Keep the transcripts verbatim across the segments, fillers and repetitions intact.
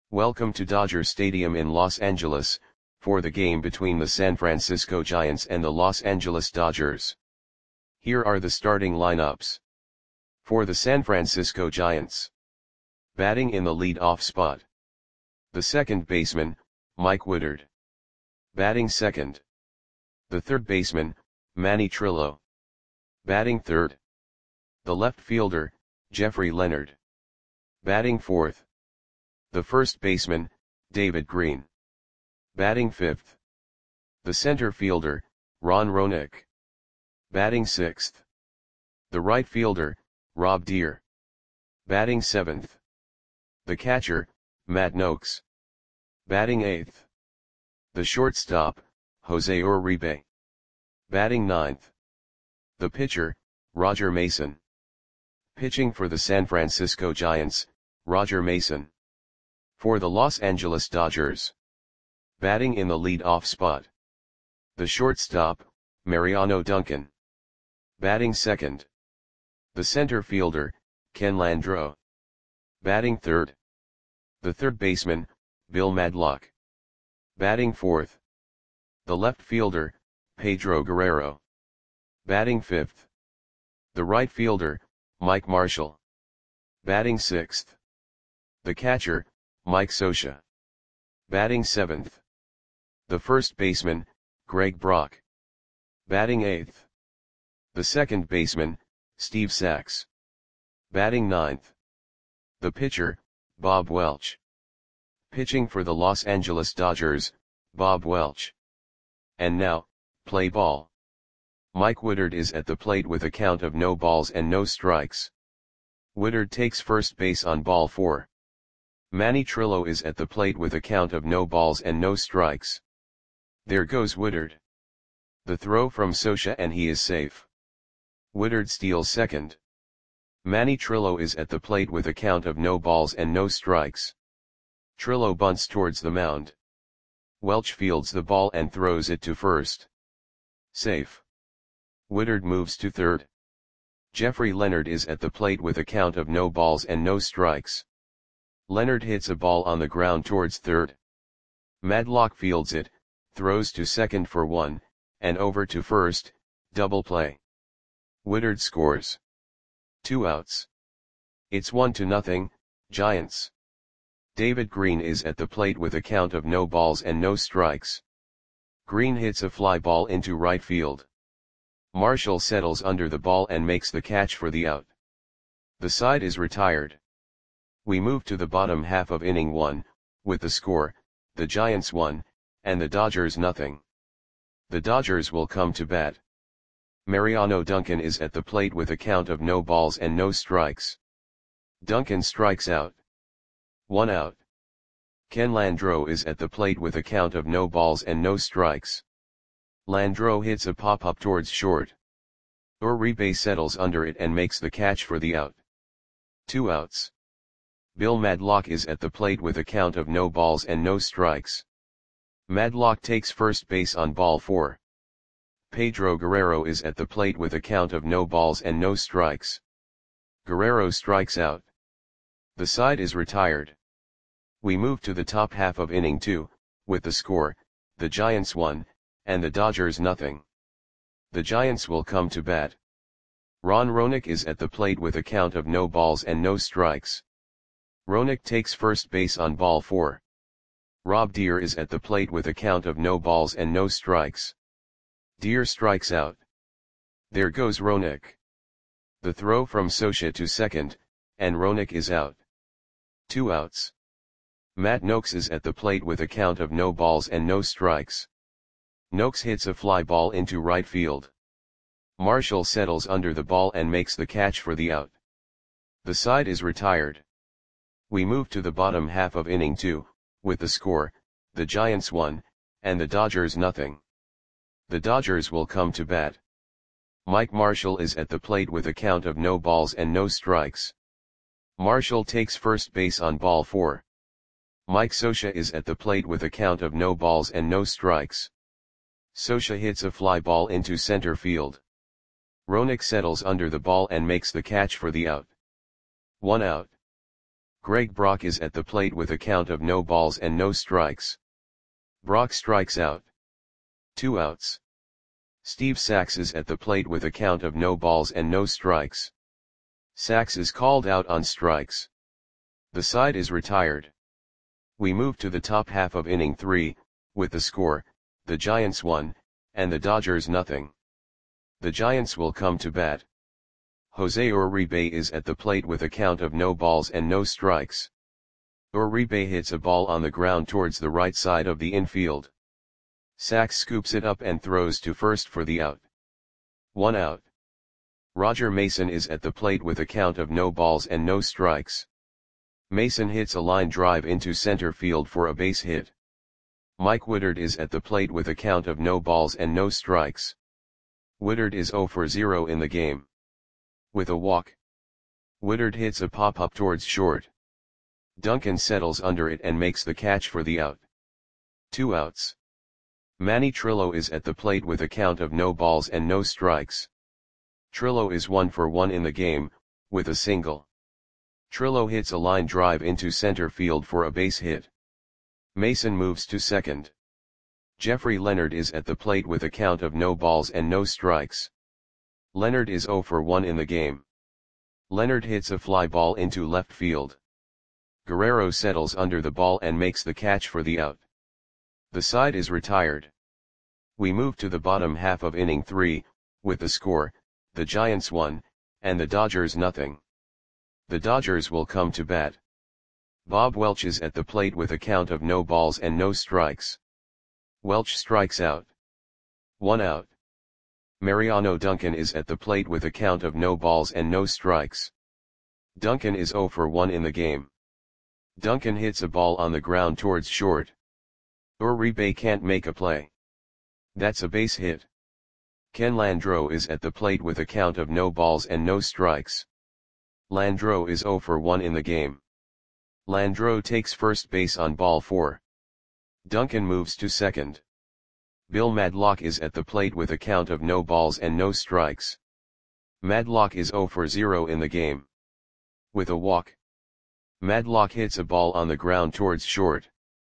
Welcome to Dodger Stadium in Los Angeles, for the game between the San Francisco Giants and the Los Angeles Dodgers. Here are the starting lineups. For the San Francisco Giants. Batting in the lead-off spot. The second baseman, Mike Woodard. Batting second. The third baseman, Manny Trillo. Batting third. The left fielder, Jeffrey Leonard. Batting fourth. The first baseman, David Green. Batting fifth. The center fielder, Ron Roenick. Batting sixth. The right fielder, Rob Deer. Batting seventh. The catcher, Matt Noakes. Batting eighth. The shortstop, Jose Uribe. Batting ninth. The pitcher, Roger Mason. Pitching for the San Francisco Giants, Roger Mason. For the Los Angeles Dodgers. Batting in the lead-off spot. The shortstop, Mariano Duncan. Batting second. The center fielder, Ken Landreaux. Batting third. The third baseman, Bill Madlock. Batting fourth. The left fielder, Pedro Guerrero. Batting fifth. The right fielder, Mike Marshall. Batting sixth. The catcher, Mike Scioscia. Batting seventh. The first baseman, Greg Brock. Batting eighth. The second baseman, Steve Sax. Batting ninth. The pitcher, Bob Welch. Pitching for the Los Angeles Dodgers, Bob Welch. And now, play ball. Mike Woodard is at the plate with a count of no balls and no strikes. Woodard takes first base on ball four. Manny Trillo is at the plate with a count of no balls and no strikes. There goes Woodard. The throw from Scioscia and he is safe. Woodard steals second. Manny Trillo is at the plate with a count of no balls and no strikes. Trillo bunts towards the mound. Welch fields the ball and throws it to first. Safe. Woodard moves to third. Jeffrey Leonard is at the plate with a count of no balls and no strikes. Leonard hits a ball on the ground towards third. Madlock fields it, throws to second for one, and over to first, double play. Woodard scores. Two outs. It's one to nothing, Giants. David Green is at the plate with a count of no balls and no strikes. Green hits a fly ball into right field. Marshall settles under the ball and makes the catch for the out. The side is retired. We move to the bottom half of inning one, with the score, the Giants one, and the Dodgers nothing. The Dodgers will come to bat. Mariano Duncan is at the plate with a count of no balls and no strikes. Duncan strikes out. One out. Ken Landreaux is at the plate with a count of no balls and no strikes. Landreaux hits a pop-up towards short. Uribe settles under it and makes the catch for the out. Two outs. Bill Madlock is at the plate with a count of no balls and no strikes. Madlock takes first base on ball four. Pedro Guerrero is at the plate with a count of no balls and no strikes. Guerrero strikes out. The side is retired. We move to the top half of inning two, with the score, the Giants one, and the Dodgers nothing. The Giants will come to bat. Ron Roenick is at the plate with a count of no balls and no strikes. Roenick takes first base on ball four. Rob Deer is at the plate with a count of no balls and no strikes. Deer strikes out. There goes Roenick. The throw from Scioscia to second, and Roenick is out. Two outs. Matt Noakes is at the plate with a count of no balls and no strikes. Noakes hits a fly ball into right field. Marshall settles under the ball and makes the catch for the out. The side is retired. We move to the bottom half of inning two, with the score, the Giants one, and the Dodgers nothing. The Dodgers will come to bat. Mike Marshall is at the plate with a count of no balls and no strikes. Marshall takes first base on ball four. Mike Scioscia is at the plate with a count of no balls and no strikes. Scioscia hits a fly ball into center field. Roenick settles under the ball and makes the catch for the out. One out. Greg Brock is at the plate with a count of no balls and no strikes. Brock strikes out. Two outs. Steve Sax is at the plate with a count of no balls and no strikes. Sax is called out on strikes. The side is retired. We move to the top half of inning three, with the score, the Giants one, and the Dodgers nothing. The Giants will come to bat. Jose Uribe is at the plate with a count of no balls and no strikes. Uribe hits a ball on the ground towards the right side of the infield. Sax scoops it up and throws to first for the out. One out. Roger Mason is at the plate with a count of no balls and no strikes. Mason hits a line drive into center field for a base hit. Mike Woodard is at the plate with a count of no balls and no strikes. Woodard is zero for zero in the game. With a walk. Woodard hits a pop-up towards short. Duncan settles under it and makes the catch for the out. Two outs. Manny Trillo is at the plate with a count of no balls and no strikes. Trillo is one for one in the game, with a single. Trillo hits a line drive into center field for a base hit. Mason moves to second. Jeffrey Leonard is at the plate with a count of no balls and no strikes. Leonard is zero for one in the game. Leonard hits a fly ball into left field. Guerrero settles under the ball and makes the catch for the out. The side is retired. We move to the bottom half of inning three, with the score, the Giants one, and the Dodgers nothing. The Dodgers will come to bat. Bob Welch is at the plate with a count of no balls and no strikes. Welch strikes out. One out. Mariano Duncan is at the plate with a count of no balls and no strikes. Duncan is zero for one in the game. Duncan hits a ball on the ground towards short. Uribe can't make a play. That's a base hit. Ken Landreau is at the plate with a count of no balls and no strikes. Landreau is zero for one in the game. Landreau takes first base on ball four. Duncan moves to second. Bill Madlock is at the plate with a count of no balls and no strikes. Madlock is zero for zero in the game. With a walk. Madlock hits a ball on the ground towards short.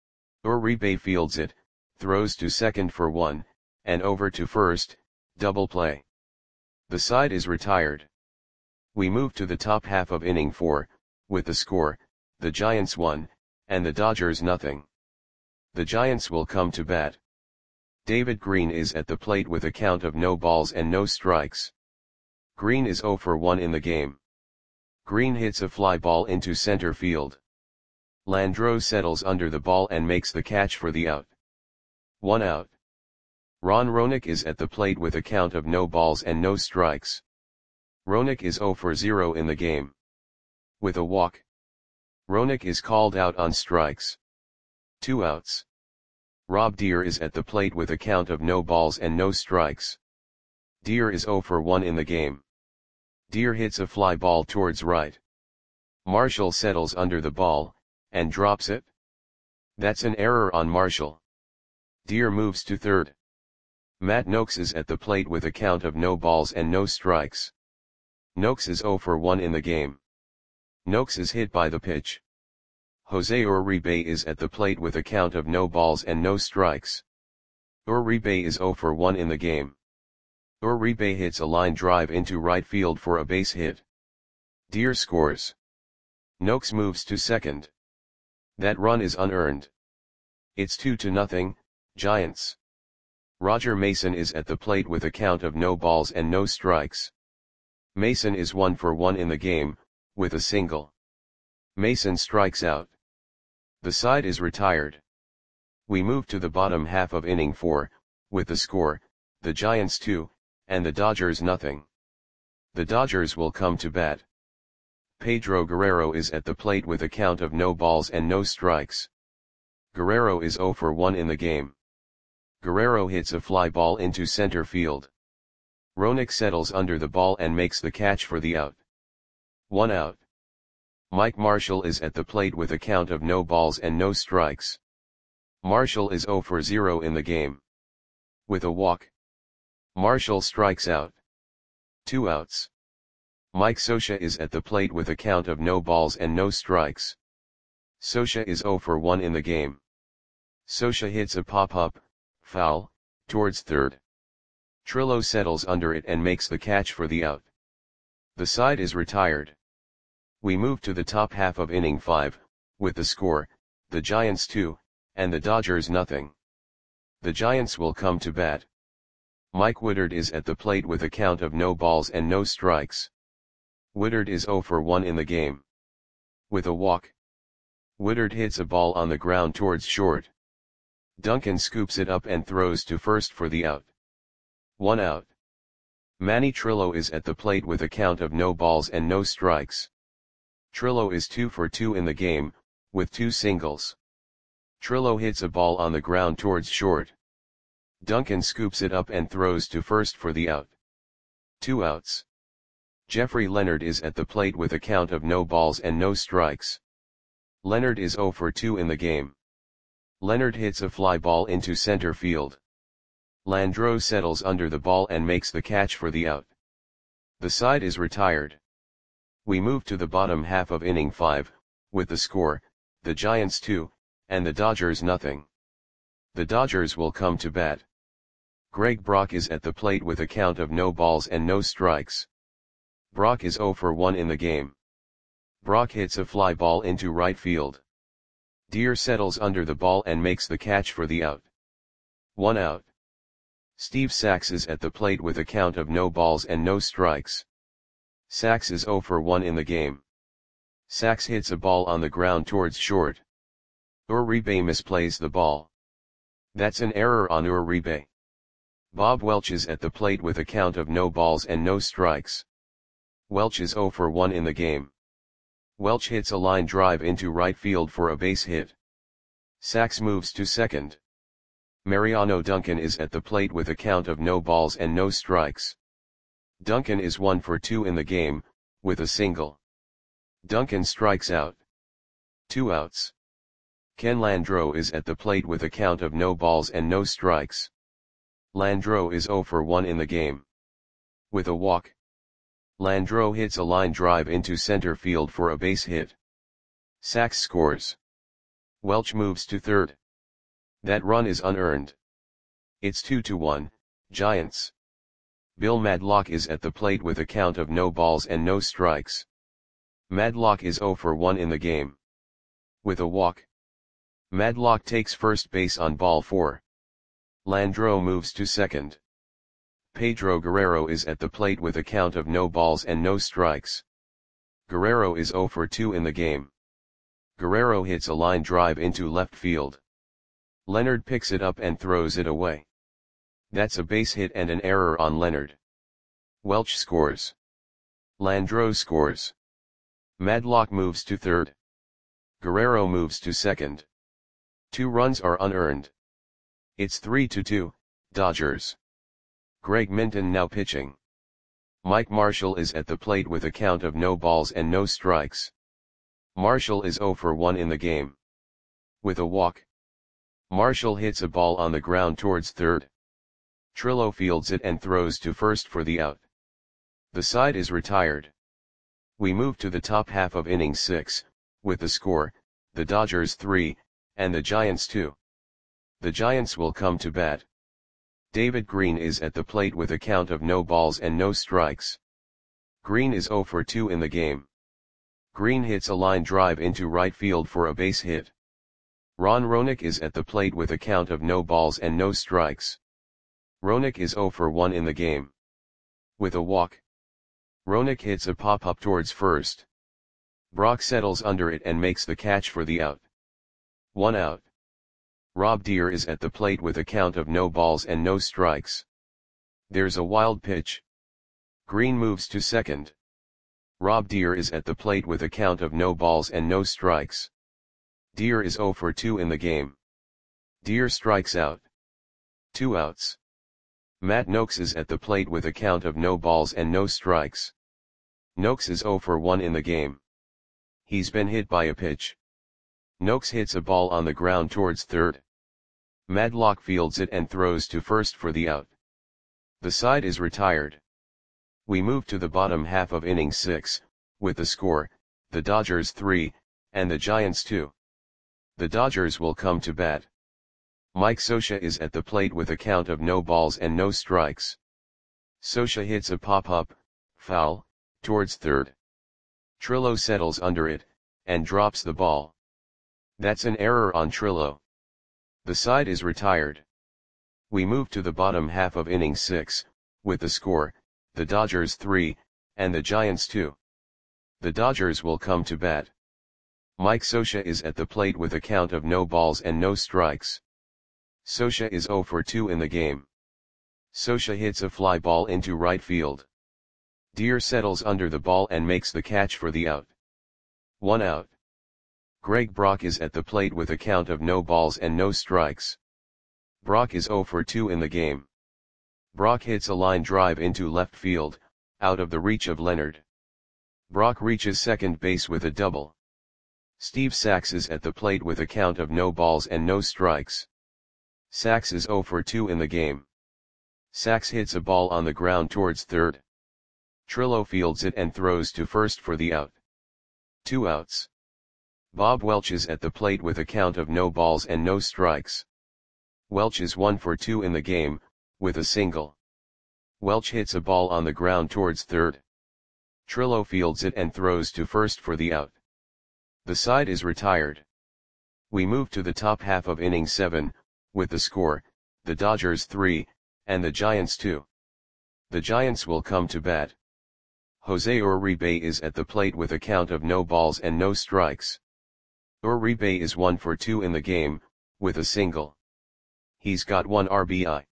Uribe fields it, throws to second for one, and over to first, double play. The side is retired. We move to the top half of inning four, with the score, the Giants one, and the Dodgers nothing. The Giants will come to bat. David Green is at the plate with a count of no balls and no strikes. Green is zero for one in the game. Green hits a fly ball into center field. Landreau settles under the ball and makes the catch for the out. One out. Ron Roenick is at the plate with a count of no balls and no strikes. Roenick is zero for zero in the game. With a walk. Roenick is called out on strikes. Two outs. Rob Deer is at the plate with a count of no balls and no strikes. Deer is zero for one in the game. Deer hits a fly ball towards right. Marshall settles under the ball, and drops it. That's an error on Marshall. Deer moves to third. Matt Noakes is at the plate with a count of no balls and no strikes. Noakes is zero for one in the game. Noakes is hit by the pitch. Jose Uribe is at the plate with a count of no balls and no strikes. Uribe is zero for one in the game. Uribe hits a line drive into right field for a base hit. Deer scores. Noakes moves to second. That run is unearned. It's two to nothing, Giants. Roger Mason is at the plate with a count of no balls and no strikes. Mason is one for one in the game, with a single. Mason strikes out. The side is retired. We move to the bottom half of inning four, with the score, the Giants two, and the Dodgers nothing. The Dodgers will come to bat. Pedro Guerrero is at the plate with a count of no balls and no strikes. Guerrero is zero for one in the game. Guerrero hits a fly ball into center field. Roenick settles under the ball and makes the catch for the out. One out. Mike Marshall is at the plate with a count of no balls and no strikes. Marshall is zero for zero in the game. With a walk. Marshall strikes out. Two outs. Mike Scioscia is at the plate with a count of no balls and no strikes. Scioscia is zero for one in the game. Scioscia hits a pop-up, foul, towards third. Trillo settles under it and makes the catch for the out. The side is retired. We move to the top half of inning five, with the score, the Giants two, and the Dodgers nothing. The Giants will come to bat. Mike Woodard is at the plate with a count of no balls and no strikes. Woodard is zero for one in the game. With a walk. Woodard hits a ball on the ground towards short. Duncan scoops it up and throws to first for the out. One out. Manny Trillo is at the plate with a count of no balls and no strikes. Trillo is two for two in the game, with two singles. Trillo hits a ball on the ground towards short. Duncan scoops it up and throws to first for the out. Two outs. Jeffrey Leonard is at the plate with a count of no balls and no strikes. Leonard is zero for two in the game. Leonard hits a fly ball into center field. Landreau settles under the ball and makes the catch for the out. The side is retired. We move to the bottom half of inning five, with the score, the Giants two, and the Dodgers nothing. The Dodgers will come to bat. Greg Brock is at the plate with a count of no balls and no strikes. Brock is zero for one in the game. Brock hits a fly ball into right field. Deer settles under the ball and makes the catch for the out. One out. Steve Sax is at the plate with a count of no balls and no strikes. Sax is zero for one in the game. Sax hits a ball on the ground towards short. Uribe misplays the ball. That's an error on Uribe. Bob Welch is at the plate with a count of no balls and no strikes. Welch is zero for one in the game. Welch hits a line drive into right field for a base hit. Sax moves to second. Mariano Duncan is at the plate with a count of no balls and no strikes. Duncan is one for two in the game, with a single. Duncan strikes out. Two outs. Ken Landreau is at the plate with a count of no balls and no strikes. Landreau is zero for one in the game. With a walk. Landreau hits a line drive into center field for a base hit. Sax scores. Welch moves to third. That run is unearned. It's two to one, Giants. Bill Madlock is at the plate with a count of no balls and no strikes. Madlock is zero for one in the game. With a walk. Madlock takes first base on ball four. Landreau moves to second. Pedro Guerrero is at the plate with a count of no balls and no strikes. Guerrero is zero for two in the game. Guerrero hits a line drive into left field. Leonard picks it up and throws it away. That's a base hit and an error on Leonard. Welch scores. Landreau scores. Madlock moves to third. Guerrero moves to second. Two runs are unearned. It's three to two, Dodgers. Greg Minton now pitching. Mike Marshall is at the plate with a count of no balls and no strikes. Marshall is zero for one in the game. With a walk. Marshall hits a ball on the ground towards third. Trillo fields it and throws to first for the out. The side is retired. We move to the top half of inning six, with the score, the Dodgers three, and the Giants two. The Giants will come to bat. David Green is at the plate with a count of no balls and no strikes. Green is zero for two in the game. Green hits a line drive into right field for a base hit. Ron Roenick is at the plate with a count of no balls and no strikes. Roenick is zero for one in the game. With a walk. Roenick hits a pop-up towards first. Brock settles under it and makes the catch for the out. One out. Rob Deer is at the plate with a count of no balls and no strikes. There's a wild pitch. Green moves to second. Rob Deer is at the plate with a count of no balls and no strikes. Deer is zero for two in the game. Deer strikes out. Two outs. Matt Noakes is at the plate with a count of no balls and no strikes. Noakes is zero for one in the game. He's been hit by a pitch. Noakes hits a ball on the ground towards third. Madlock fields it and throws to first for the out. The side is retired. We move to the bottom half of inning six, with the score, the Dodgers three, and the Giants two. The Dodgers will come to bat. Mike Scioscia is at the plate with a count of no balls and no strikes. Scioscia hits a pop-up, foul, towards third. Trillo settles under it, and drops the ball. That's an error on Trillo. The side is retired. We move to the bottom half of inning six, with the score, the Dodgers three, and the Giants two. The Dodgers will come to bat. Mike Scioscia is at the plate with a count of no balls and no strikes. Scioscia is zero for two in the game. Scioscia hits a fly ball into right field. Deer settles under the ball and makes the catch for the out. One out. Greg Brock is at the plate with a count of no balls and no strikes. Brock is zero for two in the game. Brock hits a line drive into left field, out of the reach of Leonard. Brock reaches second base with a double. Steve Sax is at the plate with a count of no balls and no strikes. Sax is zero for two in the game. Sax hits a ball on the ground towards third. Trillo fields it and throws to first for the out. Two outs. Bob Welch is at the plate with a count of no balls and no strikes. Welch is one for two in the game, with a single. Welch hits a ball on the ground towards third. Trillo fields it and throws to first for the out. The side is retired. We move to the top half of inning seven, with the score, the Dodgers three, and the Giants two. The Giants will come to bat. Jose Uribe is at the plate with a count of no balls and no strikes. Uribe is one for two in the game, with a single. He's got one R B I.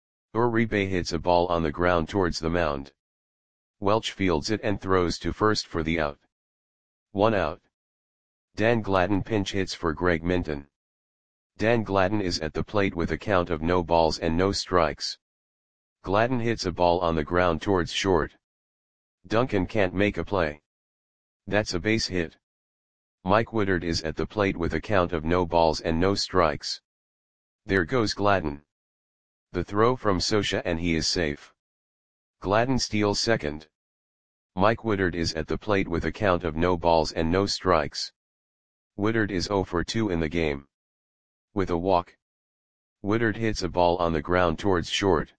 Uribe hits a ball on the ground towards the mound. Welch fields it and throws to first for the out. One out. Dan Gladden pinch hits for Greg Minton. Dan Gladden is at the plate with a count of no balls and no strikes. Gladden hits a ball on the ground towards short. Duncan can't make a play. That's a base hit. Mike Woodard is at the plate with a count of no balls and no strikes. There goes Gladden. The throw from Scioscia and he is safe. Gladden steals second. Mike Woodard is at the plate with a count of no balls and no strikes. Woodard is zero for two in the game. With a walk. Woodard hits a ball on the ground towards short.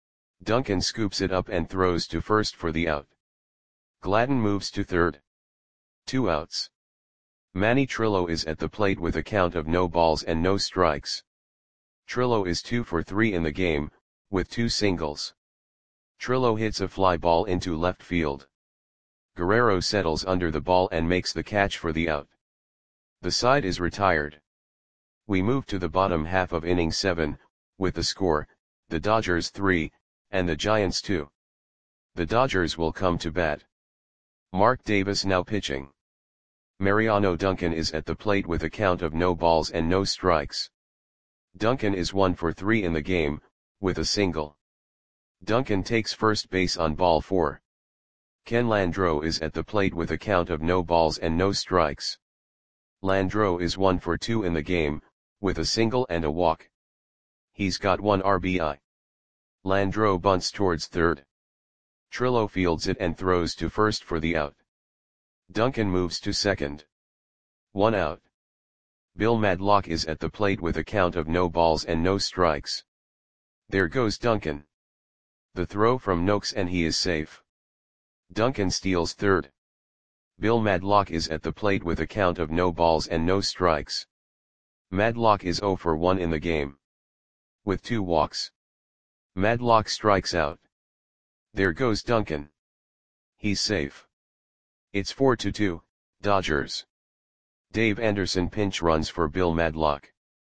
Duncan scoops it up and throws to first for the out. Gladden moves to third. Two outs. Manny Trillo is at the plate with a count of no balls and no strikes. Trillo is two for three in the game, with two singles. Trillo hits a fly ball into left field. Guerrero settles under the ball and makes the catch for the out. The side is retired. We move to the bottom half of inning seven, with the score, the Dodgers three, and the Giants two. The Dodgers will come to bat. Mark Davis now pitching. Mariano Duncan is at the plate with a count of no balls and no strikes. Duncan is one for three in the game, with a single. Duncan takes first base on ball four. Ken Landreau is at the plate with a count of no balls and no strikes. Landreau is one for two in the game, with a single and a walk. He's got one R B I. Landreau bunts towards third. Trillo fields it and throws to first for the out. Duncan moves to second. One out. Bill Madlock is at the plate with a count of no balls and no strikes. There goes Duncan. The throw from Noakes and he is safe. Duncan steals third. Bill Madlock is at the plate with a count of no balls and no strikes. Madlock is zero for one in the game. With two walks. Madlock strikes out. There goes Duncan. He's safe. It's four to two, Dodgers. Dave Anderson pinch runs for Bill Madlock.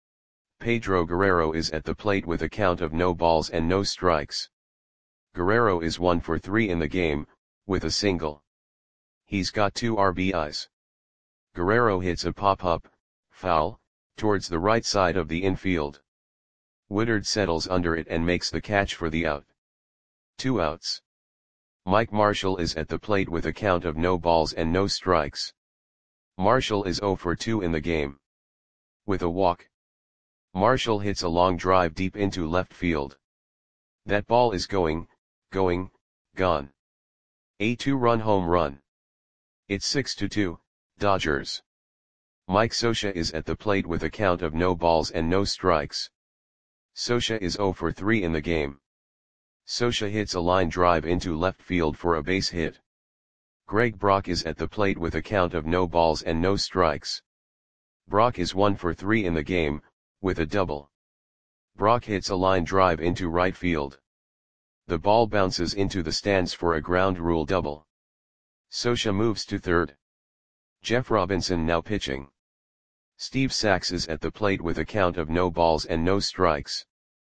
Pedro Guerrero is at the plate with a count of no balls and no strikes. Guerrero is one for three in the game, with a single. He's got two R B Is. Guerrero hits a pop-up, foul, towards the right side of the infield. Woodard settles under it and makes the catch for the out. Two outs. Mike Marshall is at the plate with a count of no balls and no strikes. Marshall is zero for two in the game. With a walk. Marshall hits a long drive deep into left field. That ball is going, going, gone. A two-run home run. It's six to two, Dodgers. Mike Scioscia is at the plate with a count of no balls and no strikes. Scioscia is zero for three in the game. Scioscia hits a line drive into left field for a base hit. Greg Brock is at the plate with a count of no balls and no strikes. Brock is one for three in the game, with a double. Brock hits a line drive into right field. The ball bounces into the stands for a ground rule double. Scioscia moves to third. Jeff Robinson now pitching. Steve Sax is at the plate with a count of no balls and no strikes.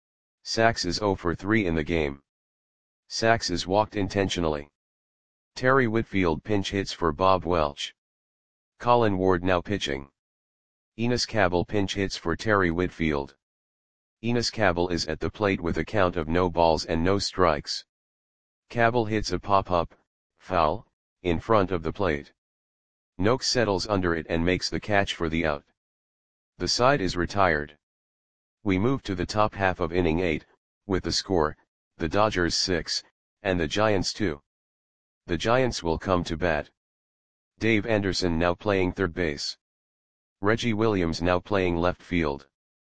Sax is zero for three in the game. Sax is walked intentionally. Terry Whitfield pinch hits for Bob Welch. Colin Ward now pitching. Enos Cabell pinch hits for Terry Whitfield. Enos Cabell is at the plate with a count of no balls and no strikes. Cabell hits a pop-up, foul, in front of the plate. Noakes settles under it and makes the catch for the out. The side is retired. We move to the top half of inning eight, with the score, the Dodgers six, and the Giants two. The Giants will come to bat. Dave Anderson now playing third base. Reggie Williams now playing left field.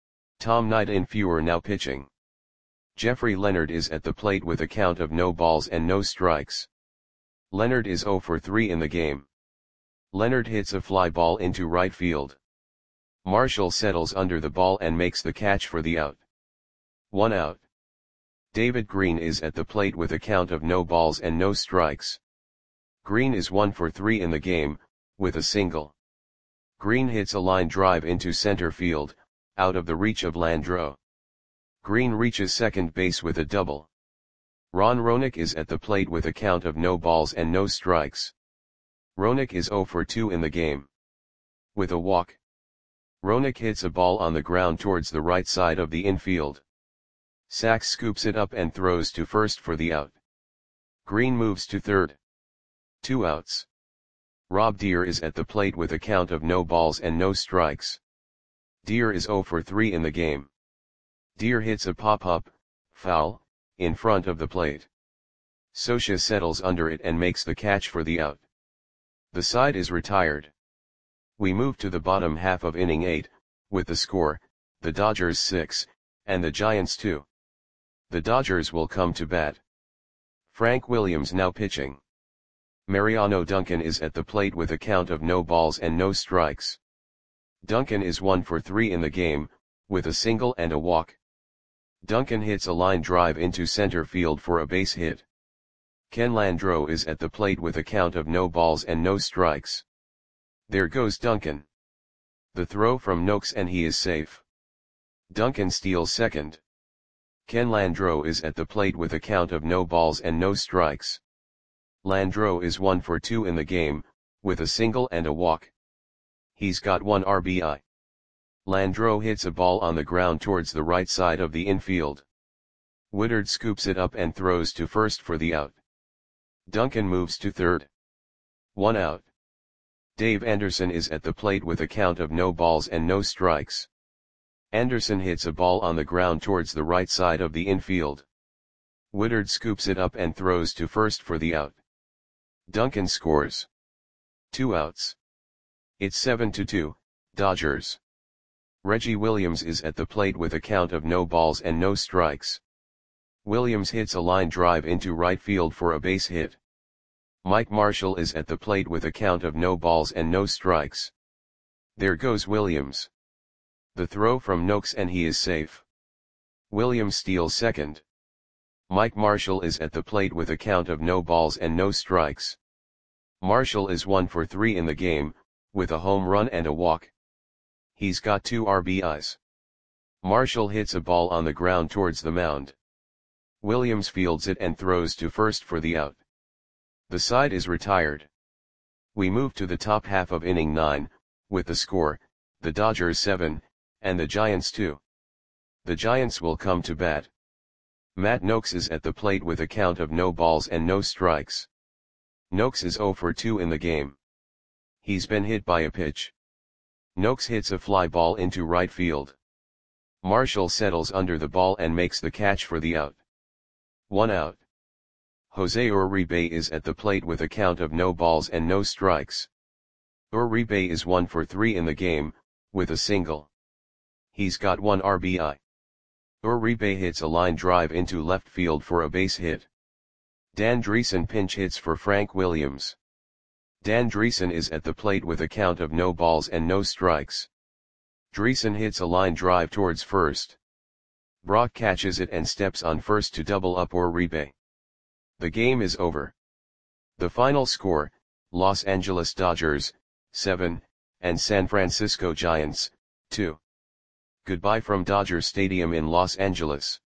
Tom Nightinfuer now pitching. Jeffrey Leonard is at the plate with a count of no balls and no strikes. Leonard is zero for three in the game. Leonard hits a fly ball into right field. Marshall settles under the ball and makes the catch for the out. One out. David Green is at the plate with a count of no balls and no strikes. Green is one for three in the game, with a single. Green hits a line drive into center field, out of the reach of Landreaux. Green reaches second base with a double. Ron Roenick is at the plate with a count of no balls and no strikes. Roenick is zero for two in the game. With a walk. Roenick hits a ball on the ground towards the right side of the infield. Sax scoops it up and throws to first for the out. Green moves to third. Two outs. Rob Deer is at the plate with a count of no balls and no strikes. Deer is zero for three in the game. Deer hits a pop-up, foul, in front of the plate. Scioscia settles under it and makes the catch for the out. The side is retired. We move to the bottom half of inning eight, with the score, the Dodgers six, and the Giants two. The Dodgers will come to bat. Frank Williams now pitching. Mariano Duncan is at the plate with a count of no balls and no strikes. Duncan is one for three in the game, with a single and a walk. Duncan hits a line drive into center field for a base hit. Ken Landreaux is at the plate with a count of no balls and no strikes. There goes Duncan. The throw from Noakes and he is safe. Duncan steals second. Ken Landreaux is at the plate with a count of no balls and no strikes. Landreaux is one for two in the game, with a single and a walk. He's got one R B I. Landreaux hits a ball on the ground towards the right side of the infield. Woodard scoops it up and throws to first for the out. Duncan moves to third. One out. Dave Anderson is at the plate with a count of no balls and no strikes. Anderson hits a ball on the ground towards the right side of the infield. Woodard scoops it up and throws to first for the out. Duncan scores. Two outs. It's seven to two, Dodgers. Reggie Williams is at the plate with a count of no balls and no strikes. Williams hits a line drive into right field for a base hit. Mike Marshall is at the plate with a count of no balls and no strikes. There goes Williams. The throw from Noakes and he is safe. Williams steals second. Mike Marshall is at the plate with a count of no balls and no strikes. Marshall is one for three in the game, with a home run and a walk. He's got two R B Is. Marshall hits a ball on the ground towards the mound. Williams fields it and throws to first for the out. The side is retired. We move to the top half of inning nine, with the score, the Dodgers seven, and the Giants two. The Giants will come to bat. Matt Noakes is at the plate with a count of no balls and no strikes. Noakes is zero for two in the game. He's been hit by a pitch. Noakes hits a fly ball into right field. Marshall settles under the ball and makes the catch for the out. One out. Jose Uribe is at the plate with a count of no balls and no strikes. Uribe is one for three in the game, with a single. He's got one R B I. Uribe hits a line drive into left field for a base hit. Dan Dreesen pinch hits for Frank Williams. Dan Dreesen is at the plate with a count of no balls and no strikes. Dreesen hits a line drive towards first. Brock catches it and steps on first to double up Uribe. The game is over. The final score, Los Angeles Dodgers, seven, and San Francisco Giants, two. Goodbye from Dodger Stadium in Los Angeles.